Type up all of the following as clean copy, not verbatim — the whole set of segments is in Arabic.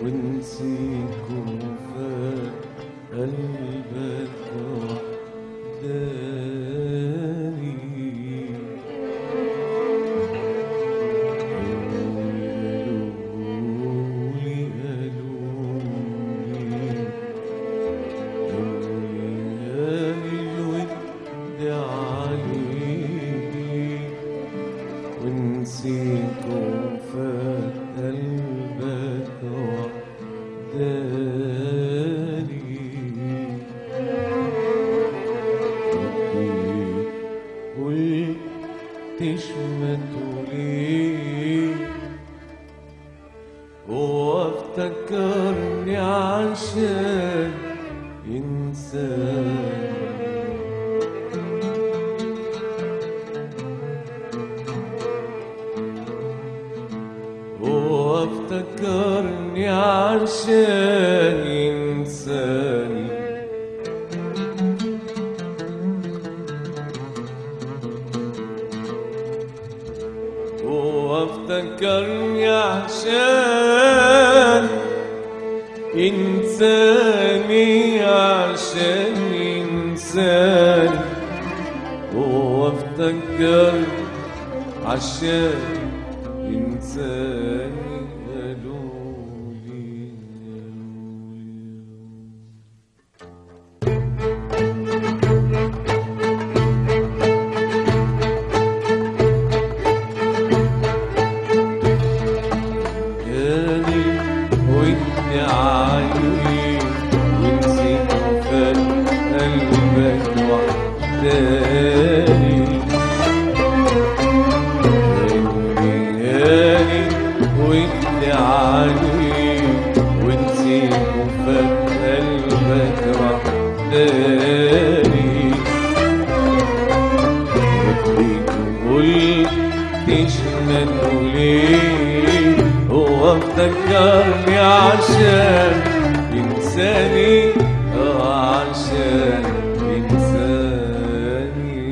ونسيك وفات قلبك وحداني. ونسيك وفات قلبك وحداني. قلت اشمته ليه وافتكرني عشان ينساني. وافتكرني عشان ينساني. وافتكرني عشان ينساني. عشان ينساني. وافتكرني عشان ينساني. ونسيك وفات قلبك وحداني. ودي عليك ونسيك وفات قلبك وحداني. وديك وقلت اشمته ليه هو افتكرني عشان ينساني. عشان ينساني.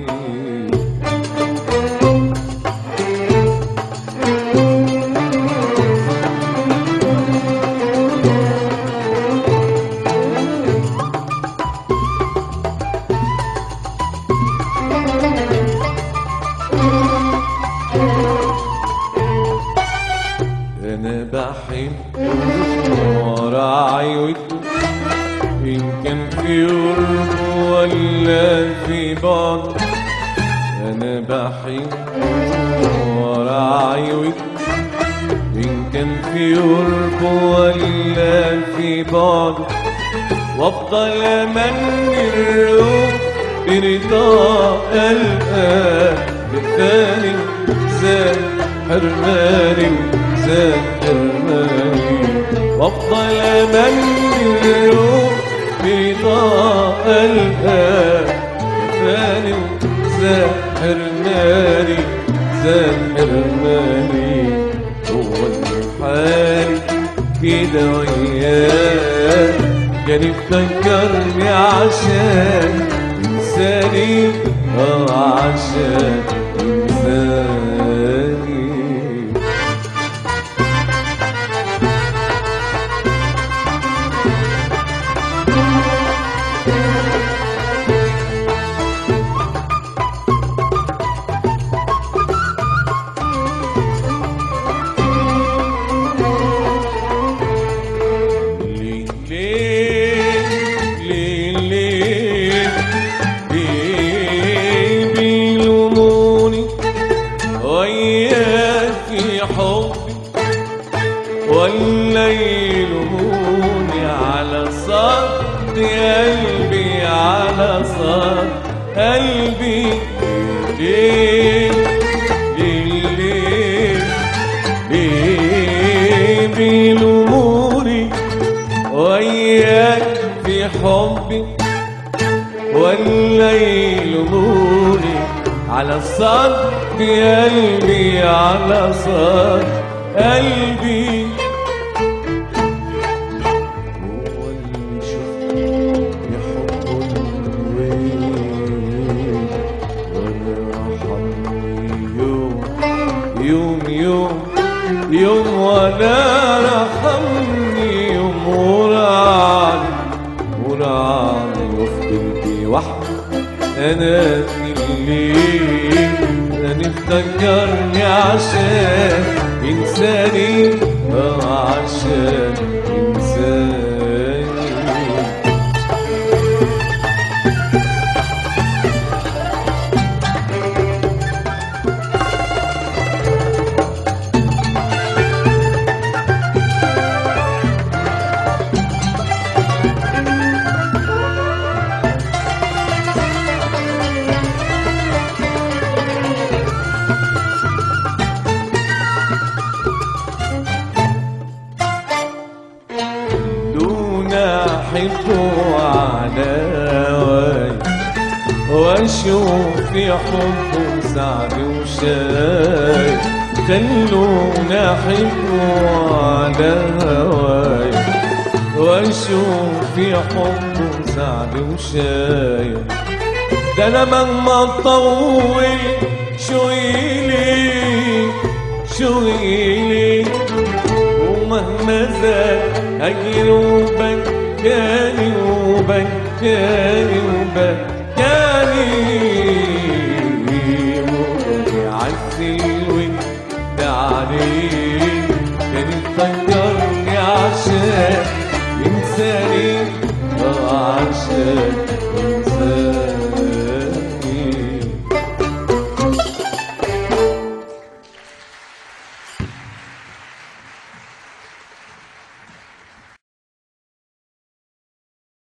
أنا بحبه وراعي وده إن كان في قرب ولا في بعد. أنا بحبه وراعي وده إن كان في قرب ولا في بعد. وأفضل أمني الروح برضا ألقى بالثاني زاد حرماني. زاد حرماني. وأفضل أمني الروح برضا ألقى بالثاني زاد حرماني. زاد حرماني. هو حالي كده وياه كان يفتكرني عشان ينساني. عشان ينساني. ولا يلوموني على صد قلبي. على صد قلبي. ليه ليه ليه بيلوموني وياك في حبي. ولا يلوموني على صد قلبي. على صد قلبي. يوم ولا رحمني انا الليل انا افتكرني عشان انساني عشان انساني. أحبه على هواي وأشوف في حبه سعد وشاي. خلونا أحبه على هواي وأشوف في حبه سعد وشاي. ده أنا مهما أطول شويلي شويلي ومهما زاد أجري وبكاني وبكاني وبكاني وبكي عالسيل وانت عليه كان يفكرني عشان ينساني عشان